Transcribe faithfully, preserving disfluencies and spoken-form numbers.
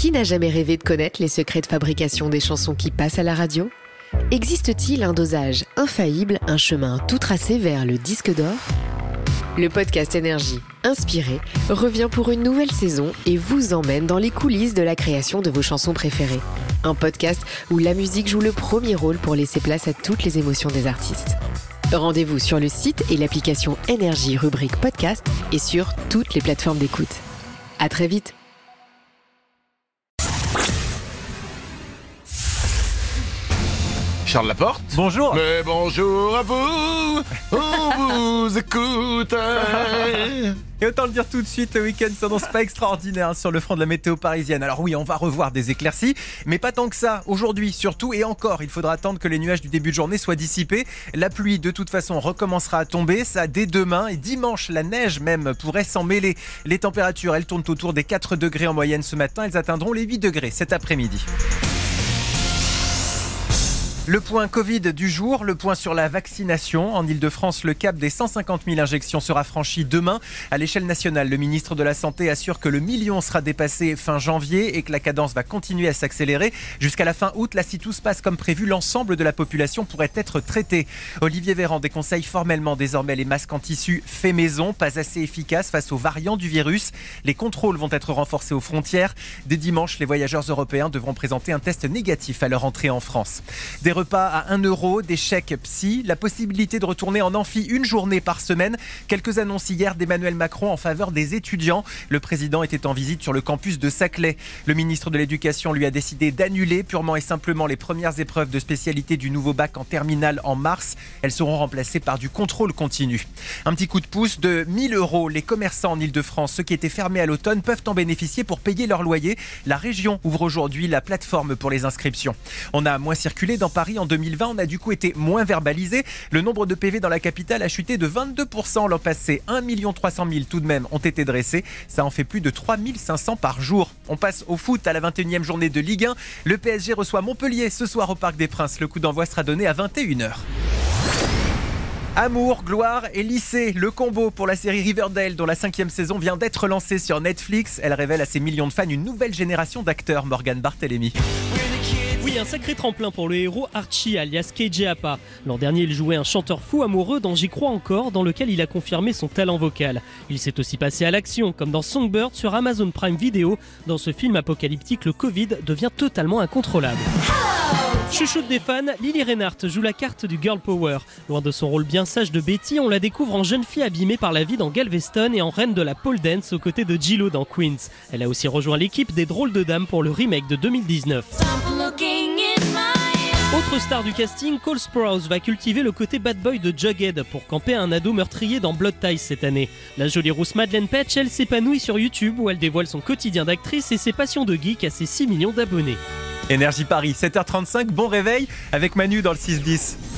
Qui n'a jamais rêvé de connaître les secrets de fabrication des chansons qui passent à la radio ? Existe-t-il un dosage infaillible, un chemin tout tracé vers le disque d'or ? Le podcast Énergie, inspiré, revient pour une nouvelle saison et vous emmène dans les coulisses de la création de vos chansons préférées. Un podcast où la musique joue le premier rôle pour laisser place à toutes les émotions des artistes. Rendez-vous sur le site et l'application Énergie rubrique podcast et sur toutes les plateformes d'écoute. À très vite. Charles Laporte. Bonjour. Mais bonjour à vous, on vous écoute. Et autant le dire tout de suite, le week-end s'annonce pas extraordinaire sur le front de la météo parisienne. Alors oui, on va revoir des éclaircies, mais pas tant que ça. Aujourd'hui, surtout, et encore, il faudra attendre que les nuages du début de journée soient dissipés. La pluie, de toute façon, recommencera à tomber, ça dès demain. Et dimanche, la neige même pourrait s'en mêler. Les températures, elles tournent autour des quatre degrés en moyenne ce matin. Elles atteindront les huit degrés cet après-midi. Le point Covid du jour, le point sur la vaccination. En Ile-de-France, le cap des cent cinquante mille injections sera franchi demain. À l'échelle nationale, le ministre de la Santé assure que le million sera dépassé fin janvier et que la cadence va continuer à s'accélérer. Jusqu'à la fin août, là, si tout se passe comme prévu, l'ensemble de la population pourrait être traitée. Olivier Véran déconseille formellement désormais les masques en tissu fait maison, pas assez efficaces face aux variants du virus. Les contrôles vont être renforcés aux frontières. Dès dimanche, les voyageurs européens devront présenter un test négatif à leur entrée en France. Des repas à un euro, des chèques psy, la possibilité de retourner en amphi une journée par semaine. Quelques annonces hier d'Emmanuel Macron en faveur des étudiants. Le président était en visite sur le campus de Saclay. Le ministre de l'Éducation lui a décidé d'annuler purement et simplement les premières épreuves de spécialité du nouveau bac en terminale en mars. Elles seront remplacées par du contrôle continu. Un petit coup de pouce de mille euros. Les commerçants en Ile-de-France, ceux qui étaient fermés à l'automne, peuvent en bénéficier pour payer leur loyer. La région ouvre aujourd'hui la plateforme pour les inscriptions. On a moins circulé dans Paris en deux mille vingt, on a du coup été moins verbalisé. Le nombre de P V dans la capitale a chuté de vingt-deux pour cent l'an passé. un million trois cent mille tout de même ont été dressés. Ça en fait plus de trois mille cinq cents par jour. On passe au foot à la vingt et unième journée de Ligue un. Le P S G reçoit Montpellier ce soir au Parc des Princes. Le coup d'envoi sera donné à vingt et une heures. Amour, gloire et lycée, le combo pour la série Riverdale dont la cinquième saison vient d'être lancée sur Netflix. Elle révèle à ses millions de fans une nouvelle génération d'acteurs. Morgan Barthélémy. Oui, un sacré tremplin pour le héros Archie alias K J Apa. L'an dernier, il jouait un chanteur fou amoureux dans J'y crois encore, dans lequel il a confirmé son talent vocal. Il s'est aussi passé à l'action, comme dans Songbird sur Amazon Prime Video. Dans ce film apocalyptique, le Covid devient totalement incontrôlable. Chouchoute des fans, Lily Reinhardt joue la carte du girl power. Loin de son rôle bien sage de Betty, on la découvre en jeune fille abîmée par la vie dans Galveston et en reine de la pole dance aux côtés de J-Lo dans Queens. Elle a aussi rejoint l'équipe des Drôles de Dames pour le remake de deux mille dix-neuf. Autre star du casting, Cole Sprouse va cultiver le côté bad boy de Jughead pour camper un ado meurtrier dans Blood Ties cette année. La jolie rousse Madeleine Petsch, elle s'épanouit sur YouTube où elle dévoile son quotidien d'actrice et ses passions de geek à ses six millions d'abonnés. Énergie Paris, sept heures trente-cinq, bon réveil avec Manu dans le six dix.